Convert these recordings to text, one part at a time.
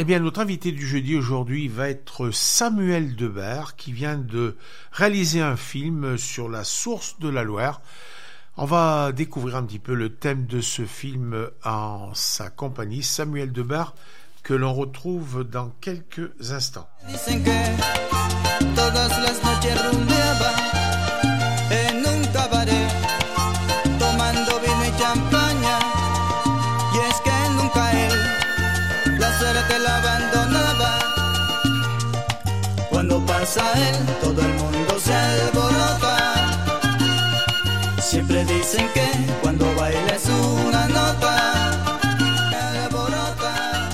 bien, notre invité du jeudi aujourd'hui va être Samuel Debert, qui vient de réaliser un film sur la source de la Loire. On va découvrir un petit peu le thème de ce film en sa compagnie, Samuel Debert, que l'on retrouve dans quelques instants. Cuando pasa él, todo el mundo se alborota. Siempre dicen que cuando baila es una nota. Alborota.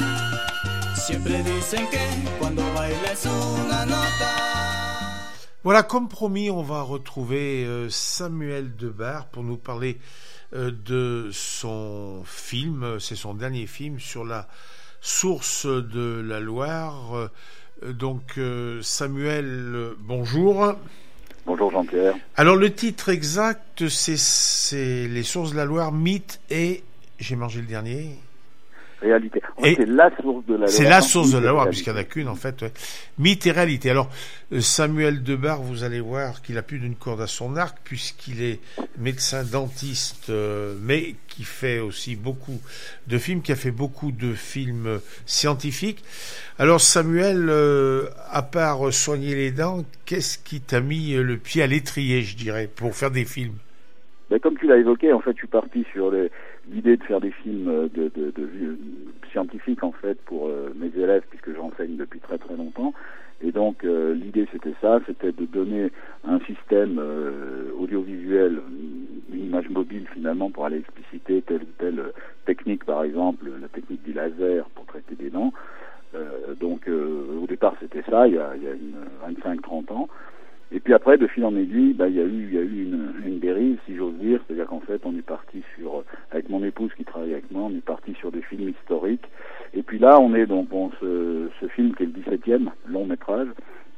Siempre dicen que cuando baila es una nota. Voilà, comme promis, on va retrouver Samuel Debert pour nous parler de son film. C'est son dernier film sur la source de la Loire. Donc Samuel, bonjour. Bonjour Jean-Pierre. Alors le titre exact, c'est Les sources de la Loire, mythe et... J'ai mangé le dernier. Réalité. C'est la source de la Loire. C'est la source de la Loire, puisqu'il n'y en a qu'une en fait. Ouais. Mythe et réalité. Alors Samuel Debert, vous allez voir qu'il a plus d'une corde à son arc, puisqu'il est médecin dentiste, mais qui fait aussi beaucoup de films, qui a fait beaucoup de films scientifiques. Alors Samuel, à part soigner les dents, qu'est-ce qui t'a mis le pied à l'étrier, je dirais, pour faire des films? Ben, comme tu l'as évoqué, en fait, je suis parti sur l'idée de faire des films de scientifiques, en fait, pour mes élèves, puisque j'enseigne depuis très très longtemps. Et donc, l'idée, c'était ça, c'était de donner un système audiovisuel, une image mobile, finalement, pour aller expliciter telle ou telle technique, par exemple, la technique du laser pour traiter des dents. Donc, au départ, c'était ça, il y a 25-30 ans. Et puis après, de fil en aiguille, il y a eu une dérive, si j'ose dire, c'est-à-dire qu'en fait, on est parti avec mon épouse qui travaille avec moi, on est parti sur des films historiques. Et puis là, on est donc ce film qui est le 17e long métrage.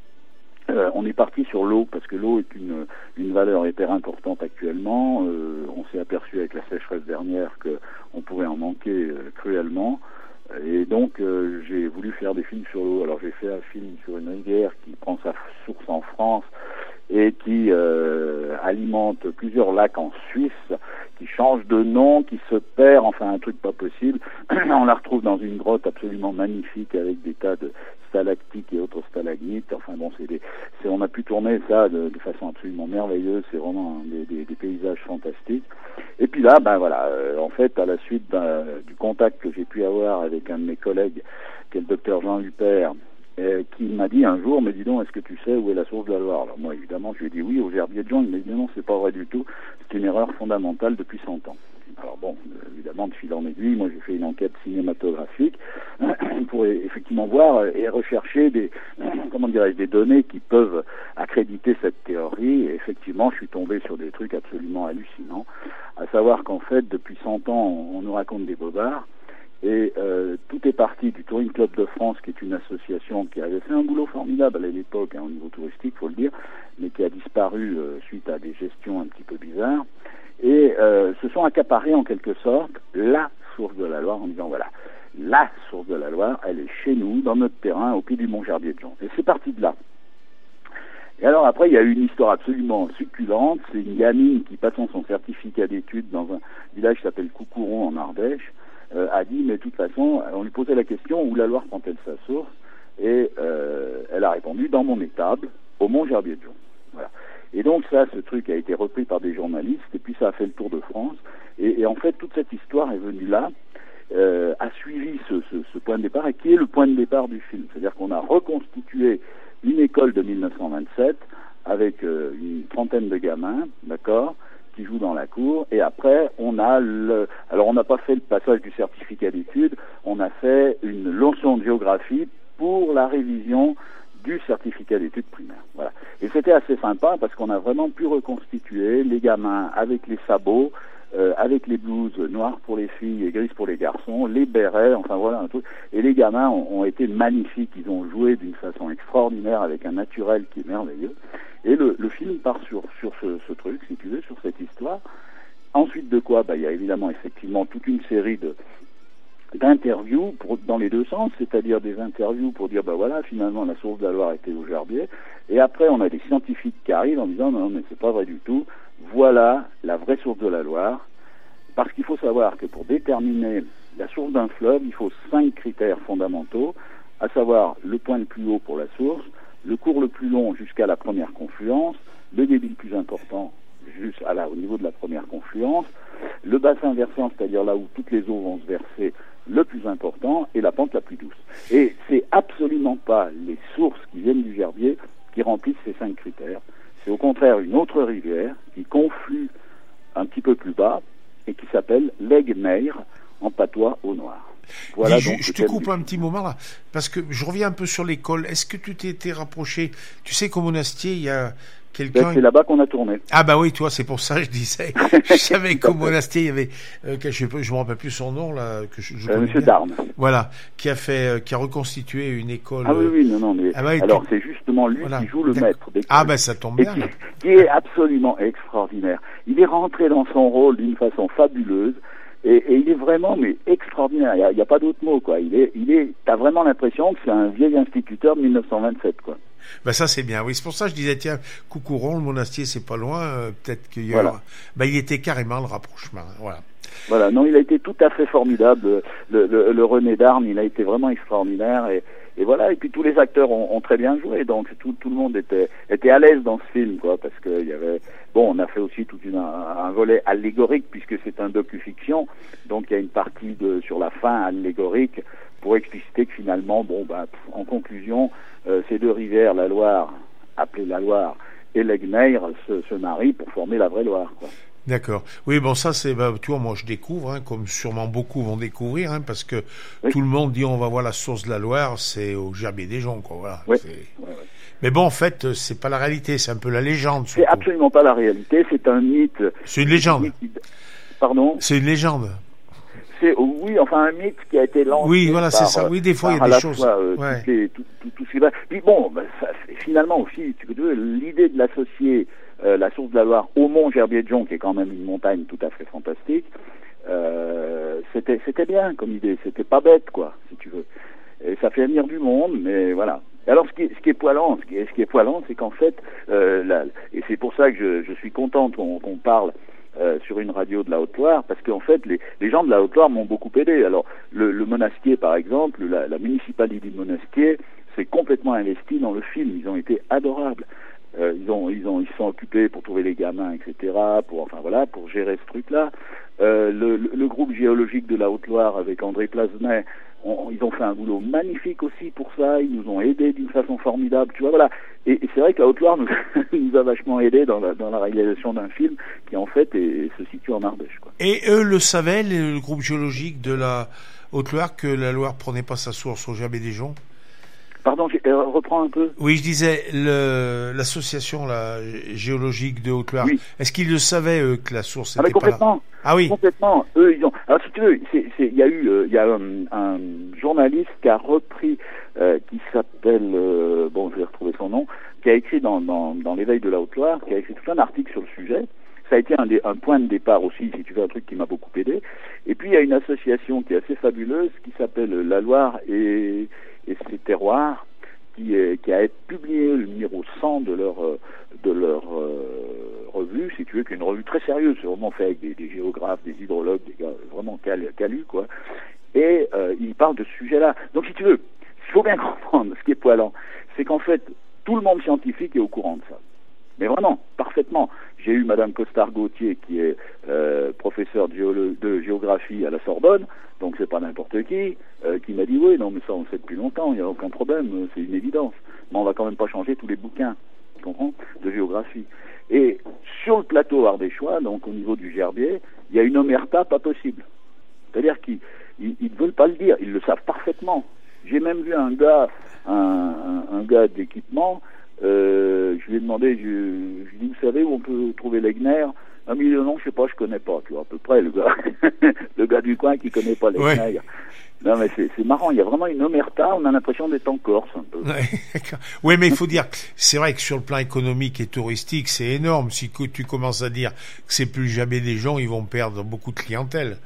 On est parti sur l'eau, parce que l'eau est une valeur hyper importante actuellement. On s'est aperçu avec la sécheresse dernière qu'on pouvait en manquer cruellement. Et donc, j'ai voulu faire des films sur l'eau. Alors, j'ai fait un film sur une rivière qui prend sa source en France et qui alimente plusieurs lacs en Suisse, qui change de nom, qui se perd, enfin un truc pas possible. On la retrouve dans une grotte absolument magnifique avec des tas de stalactites et autres stalagmites. Enfin bon, on a pu tourner ça de façon absolument merveilleuse. C'est vraiment des paysages fantastiques. Et puis là, en fait, à la suite du contact que j'ai pu avoir avec un de mes collègues, qui est le docteur Jean Huppert, qui m'a dit un jour, mais dis donc, est-ce que tu sais où est la source de la Loire? Alors moi, évidemment, je lui ai dit oui, au Gerbier de Jean. Il m'a dit non, c'est pas vrai du tout. C'est une erreur fondamentale depuis 100 ans. Alors bon, évidemment, de fil en aiguille, moi j'ai fait une enquête cinématographique pour effectivement voir et rechercher des données qui peuvent accréditer cette théorie. Et effectivement, je suis tombé sur des trucs absolument hallucinants, à savoir qu'en fait, depuis 100 ans, on nous raconte des bobards. Et tout est parti du Touring Club de France, qui est une association qui avait fait un boulot formidable à l'époque, au niveau touristique, faut le dire, mais qui a disparu suite à des gestions un petit peu bizarres. Et se sont accaparés en quelque sorte la source de la Loire en disant voilà, la source de la Loire, elle est chez nous, dans notre terrain, au pied du Mont Gerbier de Jean. Et c'est parti de là. Et alors après, il y a eu une histoire absolument succulente. C'est une gamine qui, passant son certificat d'études dans un village qui s'appelle Coucouron en Ardèche, a dit, mais de toute façon, on lui posait la question, où la Loire prend-elle sa source? Et elle a répondu, dans mon étable, au Mont Gerbier de Jean. Voilà. Et donc ça, ce truc a été repris par des journalistes, et puis ça a fait le tour de France. Et en fait, toute cette histoire est venue là, a suivi ce point de départ, et qui est le point de départ du film. C'est-à-dire qu'on a reconstitué une école de 1927 avec une trentaine de gamins, d'accord, qui jouent dans la cour, et après on a alors on n'a pas fait le passage du certificat d'études, on a fait une leçon de géographie pour la révision du certificat d'études primaires. Voilà. Et c'était assez sympa parce qu'on a vraiment pu reconstituer les gamins avec les sabots, avec les blouses noires pour les filles et grises pour les garçons, les bérets, enfin voilà un truc. Et les gamins ont été magnifiques, ils ont joué d'une façon extraordinaire avec un naturel qui est merveilleux. Et le film part sur ce truc, si tu veux, sur cette histoire. Ensuite de quoi, il y a évidemment effectivement toute une série d'interviews dans les deux sens, c'est-à-dire des interviews pour dire, voilà, finalement, la source de la Loire était au Gerbier. Et après, on a des scientifiques qui arrivent en disant, non, mais c'est pas vrai du tout. Voilà la vraie source de la Loire. Parce qu'il faut savoir que pour déterminer la source d'un fleuve, il faut 5 critères fondamentaux, à savoir le point le plus haut pour la source, le cours le plus long jusqu'à la première confluence, le débit le plus important au niveau de la première confluence, le bassin versant, c'est-à-dire là où toutes les eaux vont se verser, le plus important, et la pente la plus douce. Et c'est absolument pas les sources qui viennent du Gerbier qui remplissent ces 5 critères. C'est au contraire une autre rivière qui conflue un petit peu plus bas et qui s'appelle l'Aigues-Meyre, en patois au noir. Voilà. Dis, je te coupe un petit moment là, parce que je reviens un peu sur l'école. Est-ce que tu t'es été rapproché? Tu sais qu'au Monastier, il y a quelqu'un... c'est là-bas qu'on a tourné. Ah bah oui, toi, c'est pour ça que je disais. Je savais qu'au Monastier, il y avait... je me rappelle plus son nom, là. Monsieur Darne. Voilà, qui a reconstitué une école... Ah oui, non, mais... alors, c'est justement lui qui joue le maître d'école. Ah bah ça tombe bien. Qui est absolument extraordinaire. Il est rentré dans son rôle d'une façon fabuleuse. Et il est vraiment, mais extraordinaire. Il y a pas d'autre mot, quoi. T'as vraiment l'impression que c'est un vieil instituteur de 1927, quoi. Ben ça c'est bien, oui, c'est pour ça que je disais tiens, Coucouron, le Monastier c'est pas loin, peut-être qu'il y voilà. aura... il était carrément le rapprochement, voilà. Voilà, non, il a été tout à fait formidable, le René Darne, il a été vraiment extraordinaire, et voilà, et puis tous les acteurs ont très bien joué, donc tout le monde était à l'aise dans ce film, quoi, parce que il y avait, on a fait aussi un volet allégorique, puisque c'est un docu-fiction, donc il y a une partie sur la fin allégorique, pour expliciter que finalement, en conclusion, ces deux rivières, la Loire, appelée la Loire, et l'Aigues-Meyre, se marient pour former la vraie Loire, quoi. D'accord. Oui, ça c'est, tu vois, moi je découvre, comme sûrement beaucoup vont découvrir, parce que tout le monde dit on va voir la source de la Loire, c'est au Gerbier des Joncs, quoi. Voilà. Oui. Mais bon, en fait, c'est pas la réalité, c'est un peu la légende. C'est absolument pas la réalité, c'est un mythe. C'est une légende. Pardon ? C'est une légende. Oui, enfin un mythe qui a été lancé. Oui, voilà, c'est ça. Oui, des fois il y a des choses. Tout ce qui va. Puis finalement aussi, l'idée de l'associer la source de la Loire au mont Gerbier de Joncs, qui est quand même une montagne tout à fait fantastique, c'était bien comme idée. C'était pas bête, quoi, si tu veux. Et ça fait venir du monde, mais voilà. Alors ce qui est poilant, c'est qu'en fait, et c'est pour ça que je suis content qu'on parle sur une radio de la Haute-Loire, parce qu'en fait, les gens de la Haute-Loire m'ont beaucoup aidé. Alors, le Monastier, par exemple, la municipalité de Monastier s'est complètement investie dans le film. Ils ont été adorables. Ils se sont occupés pour trouver les gamins, etc., pour gérer ce truc-là. Le groupe géologique de la Haute-Loire avec André Plasnet, ils ont fait un boulot magnifique aussi pour ça. Ils nous ont aidés d'une façon formidable, tu vois, voilà. Et c'est vrai que la Haute-Loire nous a vachement aidés dans la réalisation d'un film qui en fait se situe en Ardèche, quoi. Et eux le savaient, le groupe géologique de la Haute-Loire, que la Loire prenait pas sa source au Gerbier des Joncs? Pardon, reprends un peu. Oui, je disais, l'association géologique de Haute-Loire, oui. Est-ce qu'ils le savaient, eux, que la source était pas là? Ah oui, complètement. Eux, ils ont... Alors, si tu veux, il y a un journaliste qui a repris, qui s'appelle, je vais retrouver son nom, qui a écrit dans l'Éveil de la Haute-Loire, qui a écrit tout un article sur le sujet. Ça a été un point de départ aussi, si tu veux, un truc qui m'a beaucoup aidé. Et puis, il y a une association qui est assez fabuleuse, qui s'appelle La Loire et ses terroirs, qui a publié le numéro 100 de leur revue, si tu veux, qui est une revue très sérieuse, c'est vraiment fait avec des géographes, des hydrologues, des gars vraiment calus, quoi. Et ils parlent de ce sujet-là. Donc, si tu veux, il faut bien comprendre, ce qui est poilant, c'est qu'en fait, tout le monde scientifique est au courant de ça. Mais vraiment, parfaitement. J'ai eu Madame Costard-Gauthier, qui est professeure de géographie à la Sorbonne, donc c'est pas n'importe qui m'a dit oui, non mais ça on le sait depuis longtemps, il n'y a aucun problème, c'est une évidence. Mais on va quand même pas changer tous les bouquins, tu comprends, de géographie. Et sur le plateau ardéchois, donc au niveau du Gerbier, il y a une omerta pas possible. C'est-à-dire qu'ils ne veulent pas le dire, ils le savent parfaitement. J'ai même vu un gars d'équipement. Je lui ai demandé, je lui ai dit, vous savez où on peut trouver l'Aigues-Meyre? Ah, mais non, je sais pas, je connais pas, tu vois, à peu près, le gars du coin qui connaît pas l'Aigues-Meyre. Ouais. Non, mais c'est marrant, il y a vraiment une omerta, on a l'impression d'être en Corse, un peu. Ouais, d'accord. Oui, mais il faut dire, c'est vrai que sur le plan économique et touristique, c'est énorme. Si tu commences à dire que c'est plus jamais des gens, ils vont perdre beaucoup de clientèle.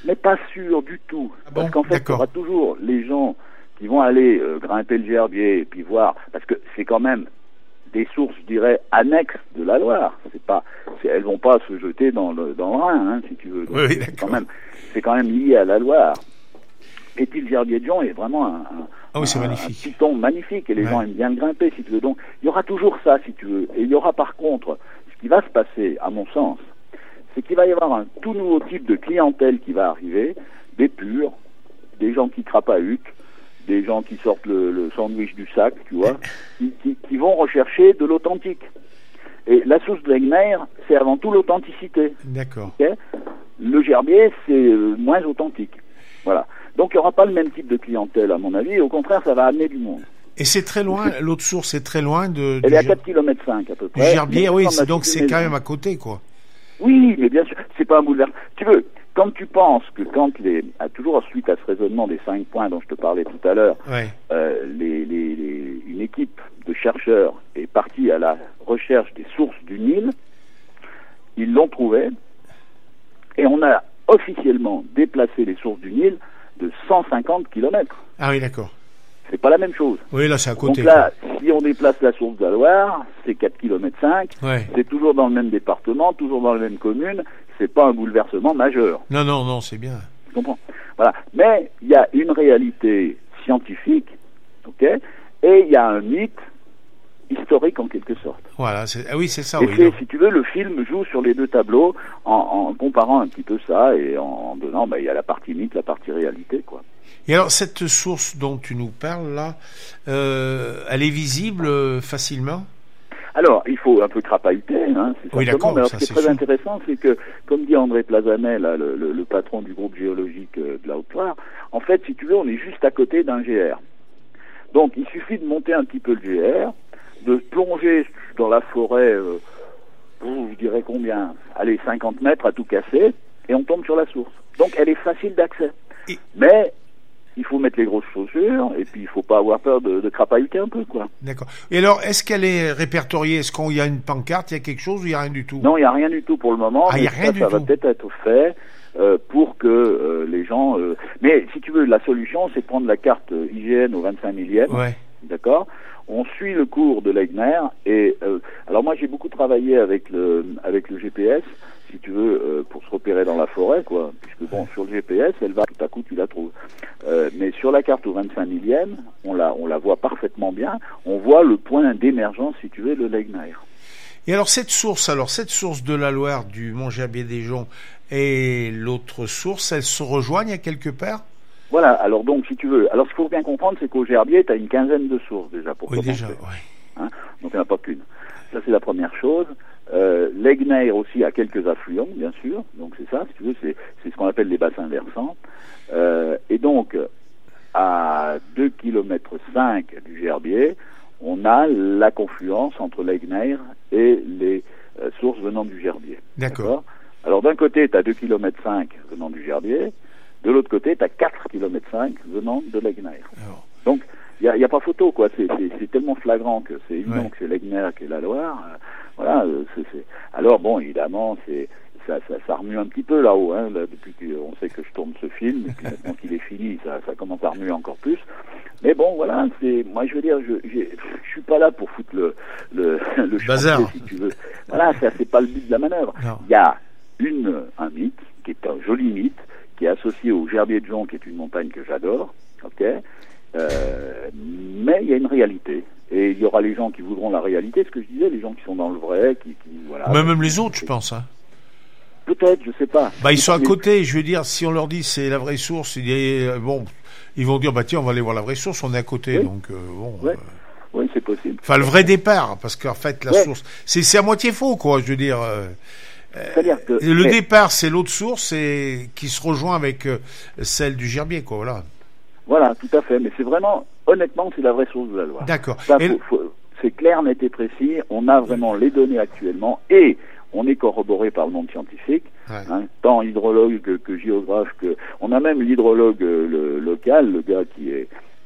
mais pas sûr du tout. Ah bon, parce qu'en fait, il y d'accord. aura toujours les gens qui vont aller grimper le Gerbier et puis voir, parce que c'est quand même des sources, je dirais, annexes de la Loire. Elles vont pas se jeter dans le Rhin, hein, si tu veux. Donc, Oui, d'accord. c'est quand même lié à la Loire. Et puis le Gerbier de Jonc est vraiment c'est un magnifique. piton magnifique, et les gens aiment bien le grimper, si tu veux. Donc il y aura toujours ça, si tu veux. Et il y aura par contre, ce qui va se passer, à mon sens, c'est qu'il va y avoir un tout nouveau type de clientèle qui va arriver, des purs, des gens qui crapahutent, des gens qui sortent le sandwich du sac, tu vois, qui vont rechercher de l'authentique. Et la source de Legner, c'est avant tout l'authenticité. D'accord. Okay, le Gerbier, c'est moins authentique. Voilà. Donc il n'y aura pas le même type de clientèle, à mon avis. Au contraire, ça va amener du monde. Et c'est très loin, l'autre source est très loin de... Elle est à 4,5 km à peu près. Du Gerbier, oui, donc c'est quand maison. même à côté, quoi. Oui, mais bien sûr, c'est pas un bouleversement. Tu veux, quand tu penses que toujours suite à ce raisonnement des 5 points dont je te parlais tout à l'heure, Ouais. une équipe de chercheurs est partie à la recherche des sources du Nil, ils l'ont trouvé, et on a officiellement déplacé les sources du Nil de 150 km. Ah oui, d'accord. C'est pas la même chose. Oui, là, c'est à côté. Donc là, si on déplace la source de la Loire, c'est 4,5 km. Ouais. C'est toujours dans le même département, toujours dans la même commune. C'est pas un bouleversement majeur. Non, c'est bien. Tu comprends? Voilà. Mais il y a une réalité scientifique, ok? Et il y a un mythe historique en quelque sorte. Voilà. Oui, c'est ça. Et Oui, si tu veux, le film joue sur les deux tableaux en comparant un petit peu ça et en donnant, il y a la partie mythe, la partie réalité, quoi. Et alors, cette source dont tu nous parles, là, elle est visible facilement? Alors, il faut un peu crapahuter, hein, c'est Oui, certainement. d'accord, Mais alors, ça, ce qui est c'est très sûr. intéressant, c'est que, comme dit André Plazanet, là, le patron du groupe géologique de la Haute-Loire, en fait, si tu veux, on est juste à côté d'un GR. Donc, il suffit de monter un petit peu le GR, de plonger dans la forêt, je dirais combien? Allez, 50 mètres à tout casser, et on tombe sur la source. Donc, elle est facile d'accès. Mais il faut mettre les grosses chaussures, et puis il faut pas avoir peur de crapahuter un peu, quoi. D'accord. Et alors, est-ce qu'elle est répertoriée? Est-ce qu'il y a une pancarte, il y a quelque chose, ou il n'y a rien du tout? Non, il n'y a rien du tout pour le moment. Ah, il n'y a rien du tout. Ça va peut-être être fait pour que les gens... Mais si tu veux, la solution, c'est de prendre la carte IGN au 25 millième. Ouais. D'accord? On suit le cours de Legner, et alors moi j'ai beaucoup travaillé avec le GPS, si tu veux, pour se repérer dans la forêt, quoi. Puisque bon, sur le GPS, elle va, tout à coup tu la trouves. Mais sur la carte au 25 millième, on la voit parfaitement bien. On voit le point d'émergence, si tu veux, de Legner. Et alors cette source de la Loire, du Mont Gerbier-des-Joncs, et l'autre source, elles se rejoignent à quelque part? Voilà, alors donc si tu veux, alors ce qu'il faut bien comprendre, c'est qu'au Gerbier, tu as une quinzaine de sources déjà pour Oui, commencer. déjà, oui. Hein, donc il n'y en a pas qu'une. Ça c'est la première chose. Legner aussi a quelques affluents, bien sûr, donc c'est ça, si tu veux, c'est ce qu'on appelle les bassins versants. Et donc, à 2,5 km du Gerbier, on a la confluence entre Legner et les sources venant du Gerbier. D'accord. Alors d'un côté, tu as 2,5 km venant du Gerbier, de l'autre côté, tu as 4,5 km venant de Legner. Alors. Donc, il n'y a pas photo, quoi. C'est tellement flagrant que c'est évident que c'est Legner qui est la Loire. Voilà. Alors, bon, évidemment, ça remue un petit peu là-haut, hein, là, depuis qu'on sait que je tourne ce film, et puis maintenant qu'il est fini, ça commence à remuer encore plus. Mais bon, voilà, moi je veux dire, je suis pas là pour foutre le bazar, chantier, si tu veux. Voilà, ça c'est pas le but de la manœuvre. Il y a un mythe, qui est un joli mythe, qui est associé au Gerbier de Jonc, qui est une montagne que j'adore, ok. Mais il y a une réalité, et il y aura les gens qui voudront la réalité, ce que je disais, les gens qui sont dans le vrai, qui voilà. Même les autres, je pense, hein. Peut-être, je sais pas. Ils sont à côté, je veux dire, si on leur dit c'est la vraie source, ils vont dire, tiens, on va aller voir la vraie source, on est à côté, donc bon... Ouais. Oui, c'est possible. Enfin, le vrai départ, parce qu'en fait, la source... C'est à moitié faux, quoi, je veux dire... C'est-à-dire que... Le départ, c'est l'autre source qui se rejoint avec celle du Gerbier, quoi, voilà. Voilà, tout à fait, mais c'est vraiment, honnêtement, c'est la vraie source de la Loire. D'accord. C'est clair, net et précis, on a vraiment les données actuellement, et on est corroboré par le monde scientifique, tant hydrologue que géographe, on a même l'hydrologue local, le gars qui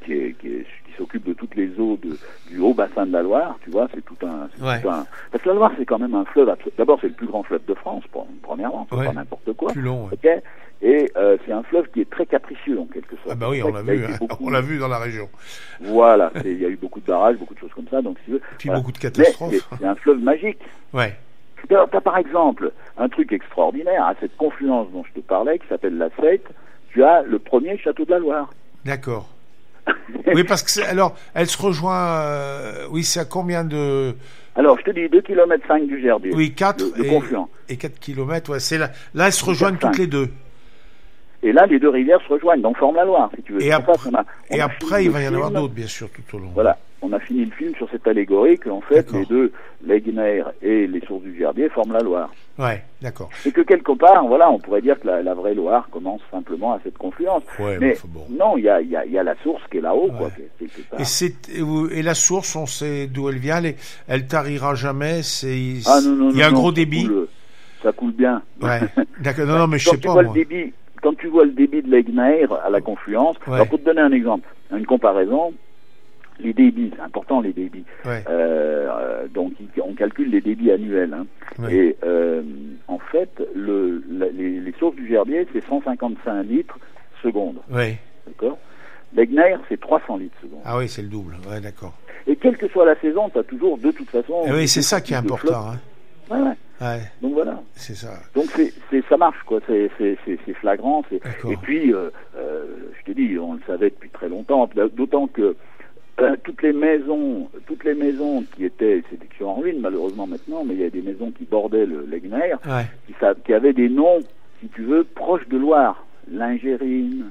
qui s'occupe de toutes les eaux du haut bassin de la Loire, tu vois, c'est tout un... Parce que la Loire, c'est quand même un fleuve, d'abord c'est le plus grand fleuve de France, premièrement, c'est pas n'importe quoi. Plus long, ok. Et c'est un fleuve qui est très capricieux en quelque sorte. Ah bah oui, on l'a vu dans la région. Voilà, il y a eu beaucoup de barrages, beaucoup de choses comme ça, donc si tu veux... Puis beaucoup de catastrophes. Mais c'est un fleuve magique. Ouais. T'as par exemple un truc extraordinaire, à cette confluence dont je te parlais, qui s'appelle la Seille, tu as le premier château de la Loire. D'accord. Oui, parce que alors, elle se rejoint, oui, c'est à combien de... Alors, je te dis 2,5 km du Gerbier. Oui, 4 et 4 km, ouais, c'est là elles se rejoignent toutes les deux. Et là, les deux rivières se rejoignent, donc forment la Loire, si tu veux. Et après, il va y en avoir d'autres, bien sûr, tout au long. Voilà, on a fini le film sur cette allégorie qu'en fait, les deux, l'Egner et les sources du Gerbier, forment la Loire. Ouais, d'accord. Et que quelque part, voilà, on pourrait dire que la vraie Loire commence simplement à cette confluence. Ouais, mais bon. non, il y a la source qui est là-haut, quoi. Et la source, on sait d'où elle vient, elle tarira jamais, il y a un gros débit. Ça coule bien. Ouais, d'accord. Non, mais je sais pas, moi. Quand tu vois le débit de l'Egner à la confluence, alors pour te donner un exemple, une comparaison, les débits, c'est important les débits. Ouais. Donc on calcule les débits annuels. Hein. Ouais. Et en fait, les sources du Gerbier, c'est 155 litres seconde. Oui. D'accord. L'Egner, c'est 300 litres seconde. Ah oui, c'est le double. Ouais, d'accord. Et quelle que soit la saison, tu as toujours de toute façon... Et oui, c'est ça qui est important. Hein. Ouais. Ouais. Donc voilà. C'est ça. Donc ça marche quoi. C'est flagrant. Et puis je te dis, on le savait depuis très longtemps. D'autant que toutes les maisons qui étaient, qui sont en ruine malheureusement maintenant, mais il y a des maisons qui bordaient l'Egner, qui avaient des noms, si tu veux, proches de Loire, Lingérine,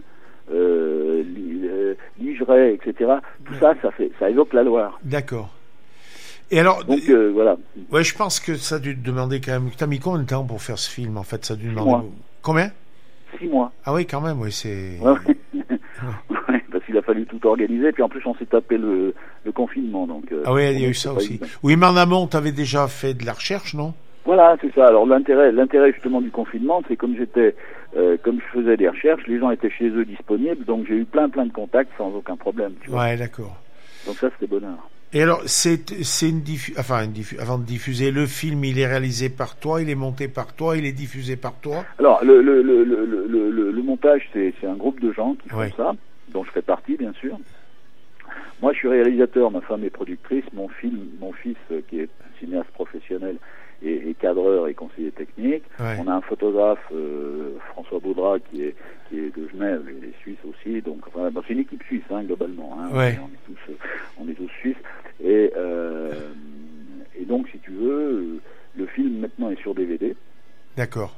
Ligeret, etc. Tout ça évoque la Loire. D'accord. Et alors, donc voilà. Ouais, je pense que ça a dû te demander quand même. T'as mis combien de temps pour faire ce film en fait? Ça a dû demander combien? 6 mois. Ah oui, quand même, oui, c'est. Ouais, parce qu'il a fallu tout organiser. Puis en plus, on s'est tapé le confinement, donc. Ah oui, il y a eu ça aussi. Évident. Oui, mais en amont, t'avais déjà fait de la recherche, non? Voilà, c'est ça. Alors l'intérêt justement du confinement, c'est comme je faisais des recherches, les gens étaient chez eux disponibles, donc j'ai eu plein de contacts sans aucun problème. Tu vois. Ouais, d'accord. Donc ça, c'était bonheur. Et alors, avant de diffuser le film, il est réalisé par toi, il est monté par toi, il est diffusé par toi. Alors, le montage, c'est un groupe de gens qui font ça, dont je fais partie, bien sûr. Moi, je suis réalisateur, ma femme est productrice, mon fils, qui est cinéaste professionnel, et cadreur et conseiller technique. Ouais. On a un photographe, François Baudrat, qui est de Genève, il est suisse aussi, donc enfin, c'est une équipe suisse globalement. Ouais. On est tous suisses. Et donc, si tu veux, le film maintenant est sur DVD. D'accord.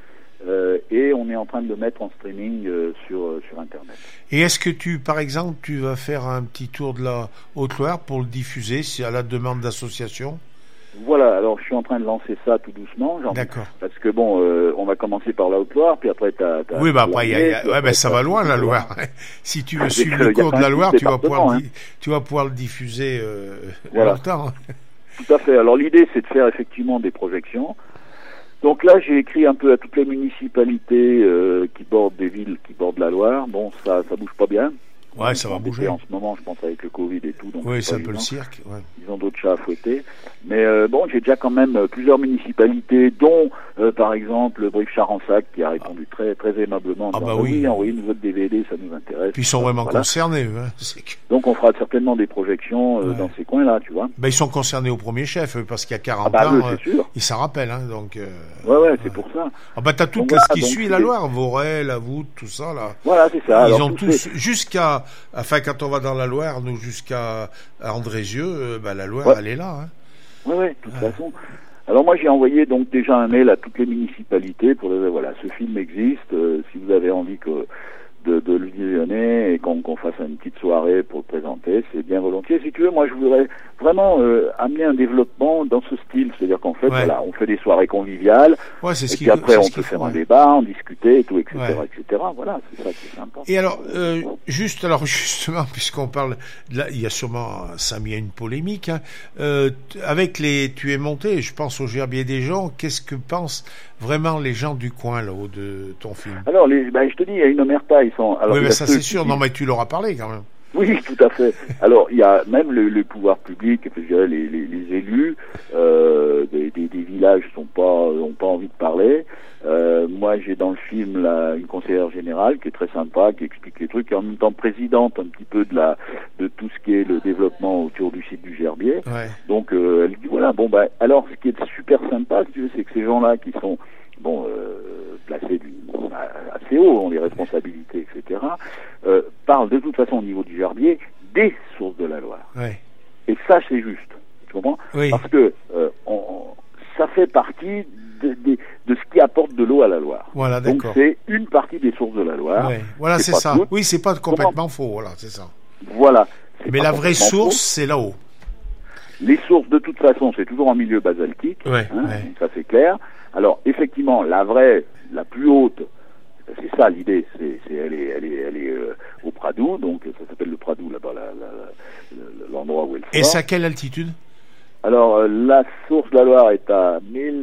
Et on est en train de le mettre en streaming sur Internet. Et est-ce que par exemple, tu vas faire un petit tour de la Haute-Loire pour le diffuser, si à la demande d'associations? Voilà, alors je suis en train de lancer ça tout doucement. D'accord. Parce que bon, on va commencer par la Haute-Loire, puis après oui, bah après, ça va loin la Loire. Si tu veux suivre le cours de la Loire, tu vas pouvoir le diffuser longtemps. Tout à fait. Alors l'idée, c'est de faire effectivement des projections. Donc là, j'ai écrit un peu à toutes les municipalités qui bordent des villes, qui bordent la Loire. Bon, ça bouge pas bien. Ouais, ça va bouger. En ce moment, je pense, avec le Covid et tout. Donc oui, c'est un peu le cirque. Ouais. Ils ont d'autres chats à fouetter. Mais bon, j'ai déjà quand même plusieurs municipalités, dont, par exemple, Brive-Charensac, qui a répondu très aimablement. Ah bah oui, envoyez-nous votre DVD, ça nous intéresse. Puis ils sont vraiment concernés. Hein. Donc on fera certainement des projections dans ces coins-là, tu vois. Bah, ils sont concernés au premier chef, parce qu'il y a 40 ans, ils s'en rappellent. Hein, donc, ouais, c'est pour ça. Ah bah t'as toute ce qui suit la Loire, Voray, la Voûte, tout ça là. Voilà, c'est ça. Ils ont tous, jusqu'à, enfin quand on va dans la Loire, nous jusqu'à Andrézieux, la Loire, elle est là. Hein. Oui, de toute façon. Alors moi j'ai envoyé donc déjà un mail à toutes les municipalités pour dire voilà, ce film existe, si vous avez envie de le visionner et qu'on fasse une petite soirée pour le présenter, c'est bien volontiers. Si tu veux, moi je voudrais vraiment amener un développement dans ce style, c'est-à-dire qu'en fait, voilà, on fait des soirées conviviales, et puis après on peut faire un débat, en discuter et tout, etc., etc. Voilà, c'est ça qui est sympa. Et alors, justement, puisqu'on parle, là, il y a sûrement, ça a mis une polémique, hein, avec tu es monté, je pense au Gerbier des gens, qu'est-ce que pensent vraiment les gens du coin, là-haut de ton film? Alors, je te dis, il y a une omerta, ils sont... Alors, oui, mais ça c'est sûr, non, mais tu leur as parlé quand même. Oui, tout à fait. Alors, il y a même le pouvoir public, je dirais, les élus des villages ont pas envie de parler. Moi, j'ai dans le film là une conseillère générale qui est très sympa, qui explique les trucs, et en même temps présidente un petit peu de tout ce qui est le développement autour du site du Gerbier. Ouais. Donc, elle dit voilà, bon bah alors, ce qui est super sympa, si tu veux, c'est que ces gens-là qui sont placés assez haut, ont les responsabilités, etc., parlent de toute façon au niveau du Gerbier des sources de la Loire. Ouais. Et ça, c'est juste. Tu comprends ? Oui. Parce que ça fait partie de ce qui apporte de l'eau à la Loire. Voilà, donc d'accord. c'est une partie des sources de la Loire. Ouais. Voilà, c'est pas ça. toutes. Oui, c'est pas complètement faux. Voilà, c'est ça. Voilà. C'est Mais pas la vraie complètement source, faux. c'est là-haut. Les sources, de toute façon, c'est toujours en milieu basaltique. Ouais, ouais. Donc ça, c'est clair. Alors, effectivement, la vraie, la plus haute, c'est ça l'idée. Elle est au Pradou, donc ça s'appelle le Pradou là-bas, l'endroit où elle sort. Et c'est à quelle altitude? Alors, la source de la Loire est à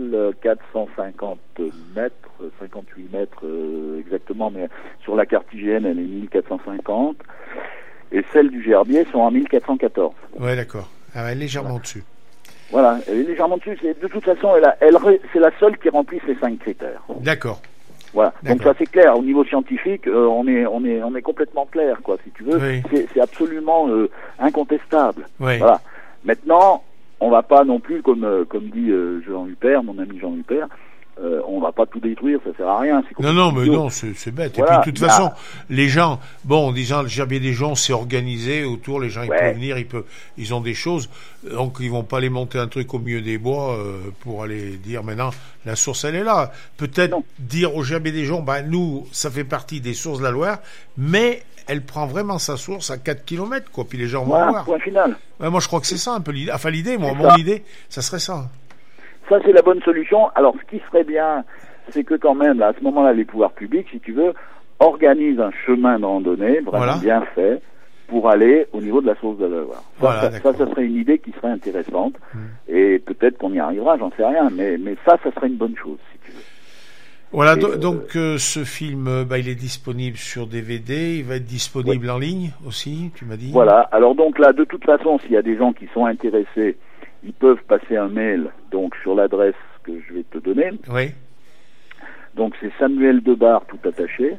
1450 mètres, 58 mètres exactement, mais sur la carte IGN, elle est 1450. Et celles du Gerbier sont en 1414. Ouais, d'accord. Ah ouais, légèrement dessus. Voilà, elle est légèrement dessus. De toute façon, c'est la seule qui remplit ces 5 critères. D'accord. Voilà. Donc ça, c'est clair. Au niveau scientifique, on est complètement clair, quoi, si tu veux. Oui. C'est absolument incontestable. Oui. Voilà. Maintenant, on va pas non plus, comme dit Jean Huppert, mon ami Jean Huppert, on va pas tout détruire, ça sert à rien. Non, mais non, c'est bête. Voilà, et puis, de toute façon, les gens, bon, en disant le Gerbier des Joncs, c'est organisé autour, les gens, ils peuvent venir, ils ont des choses, donc ils vont pas aller monter un truc au milieu des bois pour aller dire, maintenant, la source, elle est là. Peut-être dire au Gerbier des Joncs, nous, ça fait partie des sources de la Loire, mais elle prend vraiment sa source à 4 km, quoi, puis les gens vont voir. Point final. Ouais, moi, je crois que c'est ça, un peu l'idée. Enfin, l'idée, mon idée, ça serait ça. Ça, c'est la bonne solution. Alors, ce qui serait bien, c'est que quand même, là, à ce moment-là, les pouvoirs publics, si tu veux, organisent un chemin de randonnée vraiment bien fait pour aller au niveau de la source de la Loire. Ça serait une idée qui serait intéressante. Et peut-être qu'on y arrivera, j'en sais rien. Mais ça serait une bonne chose, si tu veux. Voilà, donc ce film, il est disponible sur DVD, il va être disponible en ligne aussi, tu m'as dit. Voilà, alors donc là, de toute façon, s'il y a des gens qui sont intéressés, ils peuvent passer un mail donc sur l'adresse que je vais te donner. Oui. Donc c'est Samuel Debar tout attaché.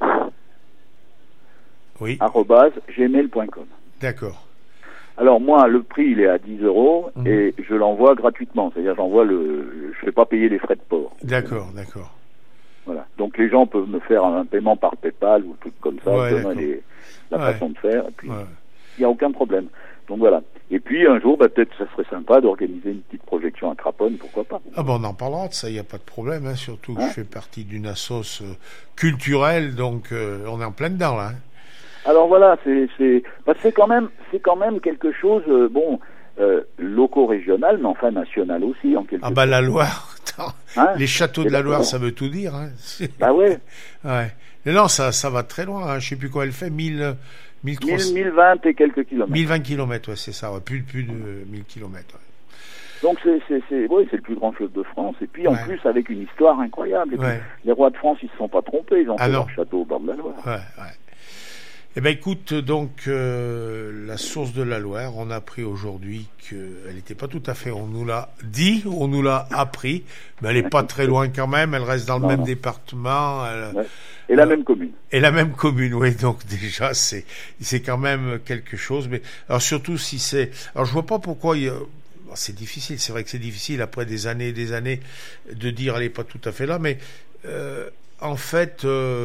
Oui. @gmail.com. D'accord. Alors moi, le prix il est à 10 € et je l'envoie gratuitement, c'est-à-dire je fais pas payer les frais de port. D'accord. Voilà. Donc les gens peuvent me faire un paiement par PayPal ou un truc comme ça, la façon de faire, et puis il n'y a aucun problème. Donc voilà. Et puis un jour, peut-être ça serait sympa d'organiser une petite projection à Craponne, pourquoi pas. Ah on en parlera de ça, il n'y a pas de problème, surtout que je fais partie d'une assoce culturelle, donc on est en plein dedans là. Alors voilà, c'est quand même quelque chose, loco-régional, mais enfin national aussi, en quelque sorte. La Loire, les châteaux de la Loire, ça veut tout dire. Bah ouais. Ouais. Mais non, ça va très loin, je sais plus quoi elle fait, 1020 et quelques kilomètres. 1020 kilomètres, c'est ça, plus de 1000 kilomètres. Donc c'est le plus grand fleuve de France, et puis en plus avec une histoire incroyable. Et puis, les rois de France, ils se sont pas trompés, ils ont fait leur château au bord de la Loire. Eh ben écoute, donc la source de la Loire, on a appris aujourd'hui qu'elle n'était pas tout à fait, on nous l'a dit, on nous l'a appris, mais elle n'est pas très loin quand même, elle reste dans le même département. Et la même commune. Et la même commune, oui, donc déjà c'est quand même quelque chose, mais alors surtout si c'est... Alors je vois pas pourquoi... c'est difficile, c'est vrai que c'est difficile après des années et des années de dire elle n'est pas tout à fait là, mais en fait,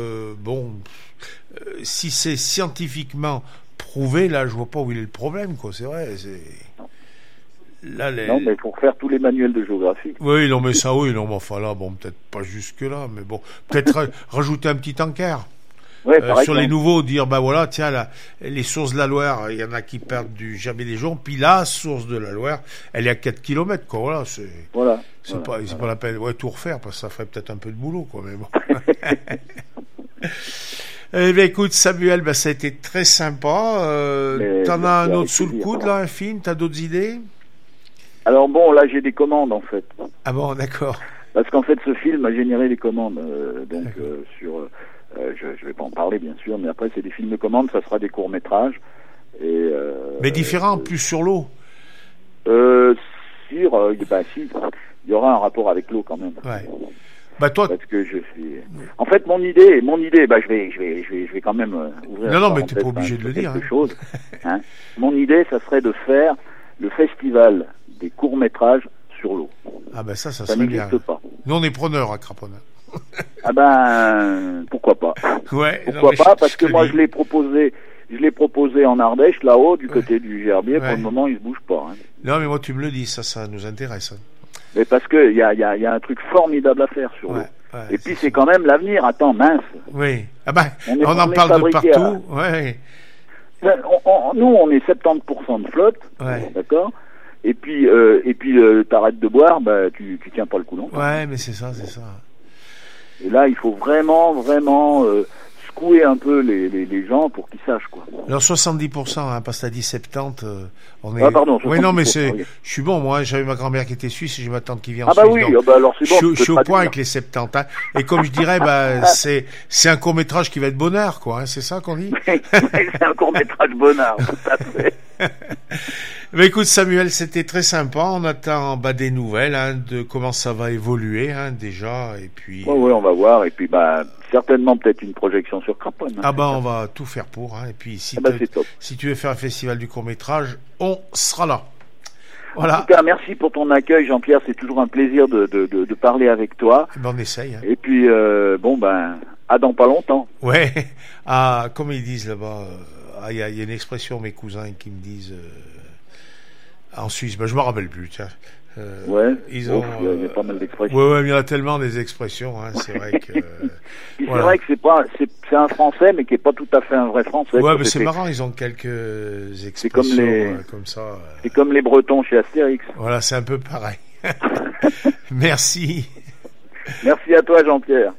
si c'est scientifiquement prouvé, là, je vois pas où il est le problème, quoi. C'est vrai. Là, non, mais pour faire tous les manuels de géographie. Oui, non, mais ça, oui, non, mais enfin là, peut-être pas jusque là, mais bon, peut-être rajouter un petit encart. Sur les nouveaux, dire tiens, là, les sources de la Loire, il y en a qui partent du Gerbier des Joncs, puis la source de la Loire, elle est à 4 km, quoi. Voilà, c'est pas la peine tout refaire, parce que ça ferait peut-être un peu de boulot, quoi, mais bon. Eh bien, écoute, Samuel, ça a été très sympa. T'en as un autre sous le coude, là, un film? T'as d'autres idées? Alors là, j'ai des commandes, en fait. Ah bon, d'accord. Parce qu'en fait, ce film a généré des commandes, sur... je vais pas en parler, bien sûr, mais après, c'est des films de commande, ça sera des courts-métrages. Et, Mais différent, plus sur l'eau. Si, il y aura un rapport avec l'eau quand même. Ouais. Bah toi. Parce que je suis. En fait, mon idée, je vais quand même ouvrir. Non, mais t'es pas obligé de le dire. Quelque chose. Hein. Mon idée, ça serait de faire le festival des courts métrages sur l'eau. Ah ben ça Ça serait bien. n'existe pas. Nous on est preneurs à Craponne. Ah ben, pourquoi pas. Ouais. Pourquoi pas, parce que moi je l'ai proposé en Ardèche, là-haut, du côté du Gerbier. Ouais. Pour le moment, il se bouge pas. Hein. Non, mais moi tu me le dis, ça nous intéresse. Mais parce que il y a un truc formidable à faire sur l'eau. Ouais, et puis c'est quand même l'avenir. Attends, mince. Oui. Ah ben, On en est parle de fabriqué partout. Ouais. Nous, on est 70% de flotte, Ouais. d'accord. Et puis t'arrêtes de boire, bah tu tiens pas le coup longtemps. Ouais, mais c'est ça. Et là, il faut vraiment secouer un peu les gens pour qu'ils sachent quoi. Alors 70%, hein, parce que t'as dit 70, on est. Ah pardon. Oui, non, mais 70%, oui. je suis bon. Moi, j'avais ma grand-mère qui était suisse, et j'ai ma tante qui vit en Ah bah Suisse. oui, donc alors c'est bon. je suis au point avec les 70. Hein. Et comme je dirais, c'est un court métrage qui va être bonheur, quoi. Hein, c'est ça qu'on dit. C'est un court-métrage bonheur, tout à fait. Mais écoute Samuel, c'était très sympa. On attend des nouvelles de comment ça va évoluer déjà. Et puis. Ouais, on va voir. Et puis certainement peut-être une projection sur Craponne. Ah on va tout faire pour. Et puis si c'est top. si tu veux faire un festival du court métrage, on sera là. Voilà. En tout cas, merci pour ton accueil, Jean-Pierre. C'est toujours un plaisir de parler avec toi. On essaye. Hein. Et puis à dans pas longtemps. Ouais. Comme ils disent là-bas, il y a une expression mes cousins qui me disent. En Suisse, je me rappelle plus, tiens. Ouais. Ils ont. Il y a pas mal d'expressions. Ouais, mais il y en a tellement des expressions, hein, c'est vrai que. C'est vrai que c'est un français, mais qui est pas tout à fait un vrai français. Ouais, mais c'est marrant, ils ont quelques expressions comme ça. C'est comme les Bretons chez Astérix. Voilà, c'est un peu pareil. Merci. Merci à toi, Jean-Pierre.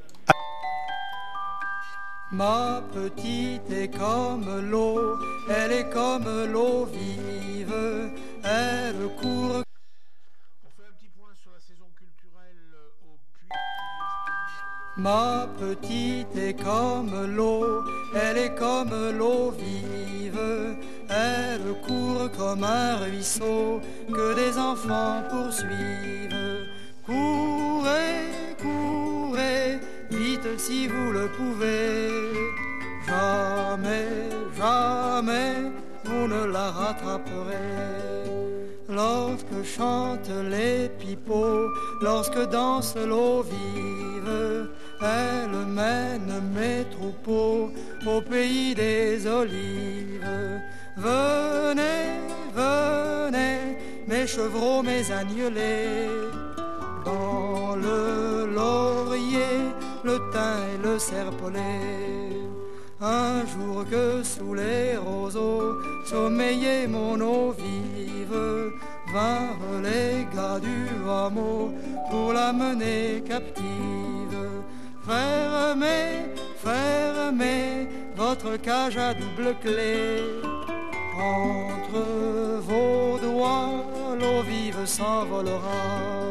Ma petite est comme l'eau, elle est comme l'eau vive, elle court. On fait un petit point sur la saison culturelle au Puy. Ma petite est comme l'eau, elle est comme l'eau vive, elle court comme un ruisseau que des enfants poursuivent. Courez, courez, vite si vous le pouvez. Jamais, jamais, vous ne la rattraperez. Lorsque chantent les pipeaux, lorsque danse l'eau vive, elle mène mes troupeaux au pays des olives. Venez, venez, mes chevreaux, mes agnelés, dans le laurier, le thym et le serpolet. Un jour que sous les roseaux sommeillait mon eau vive, vinrent les gars du hameau pour la mener captive. Fermez, fermez votre cage à double clé. Entre vos doigts, l'eau vive s'envolera.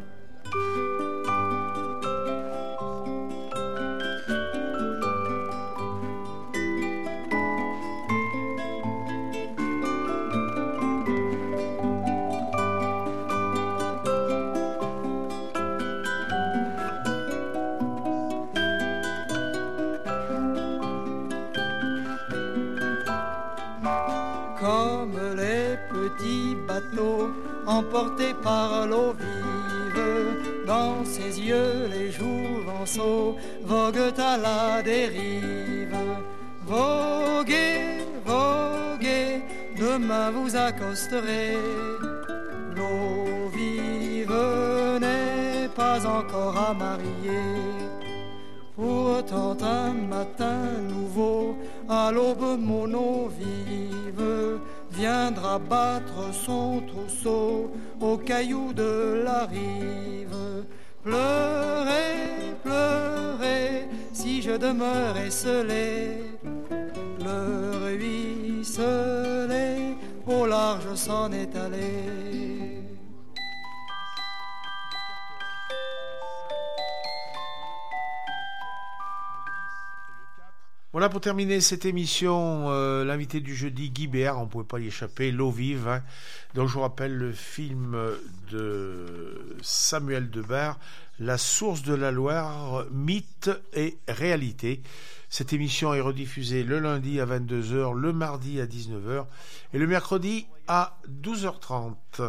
Comme les petits bateaux emportés par l'eau vive, dans ses yeux les jouvenceaux voguent à la dérive. Voguez, voguez, demain vous accosterez. L'eau vive n'est pas encore à marier. Pourtant un matin nouveau, à l'aube mon eau vive viendra battre son trousseau aux cailloux de la rive. Pleurez, pleurez, si je demeure esselé, le ruisselet au large s'en est allé. Voilà pour terminer cette émission, l'invité du jeudi, Guy Béard, on ne pouvait pas y échapper, L'eau vive, hein. Donc je vous rappelle le film de Samuel Debar, La source de la Loire, mythe et réalité. Cette émission est rediffusée le lundi à 22h, le mardi à 19h et le mercredi à 12h30.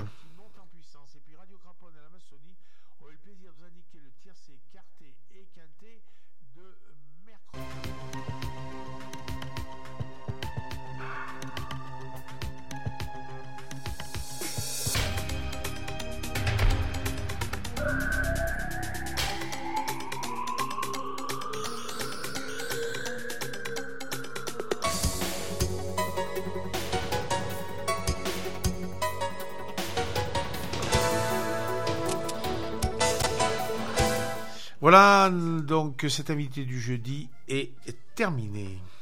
Voilà, donc cet invité du jeudi est terminé.